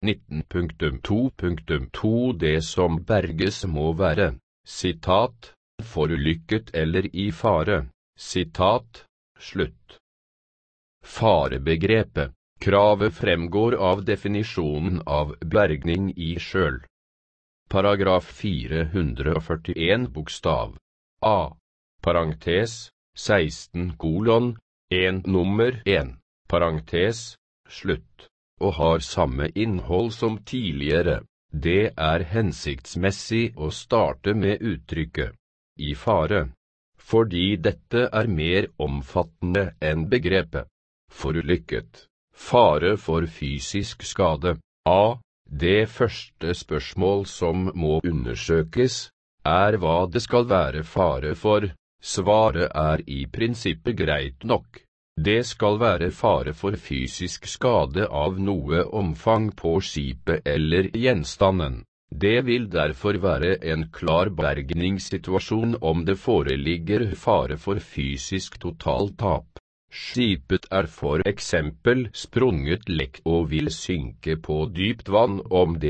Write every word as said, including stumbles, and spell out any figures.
nitten punktum to punktum to Det som berges må være, sitat, forulykket eller i fare, sitat, slutt. Farebegrepet. Kravet fremgår av definisjonen av bergning i sjøl. Paragraf fire hundre førtien bokstav A. Parentes, seksten kolon, en nummer en, parentes, slutt, og har samme innhold som tidligere. Det er hensiktsmessig å starte med uttrykket i fare, fordi dette er mer omfattende enn begrepet forulykket. Fare for fysisk skade. A. Det første spørsmål som må undersøkes, er hva det skal være fare for. Svaret er i prinsippet greit nok. Det skal være fare for fysisk skade av noe omfang på skipet eller gjenstanden. Det vil derfor være en klar bergningssituasjon om det foreligger fare for fysisk totaltap. Skipet er for eksempel sprunget lekk og vil synke på dypt vann om det